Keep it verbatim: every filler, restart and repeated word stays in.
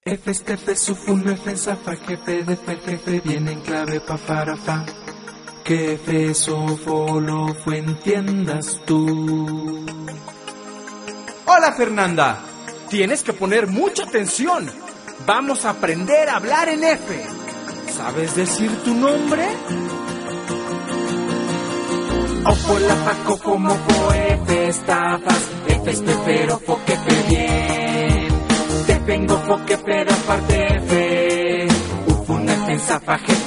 F, estefe, sufun, F, zafa, jefe, defe, jefe, viene en clave pa, para, fa. Que F, sofo, lo, fue, entiendas tú. Hola, Fernanda. Tienes que poner mucha atención. Vamos a aprender a hablar en F. ¿Sabes decir tu nombre? Ofo, la, fa, cofo, mofo, F, estafas, F, estefero, fo, que fe, bien. Te vengo, fo, que fe, da parte F. Ufun, F, zafa, jefe,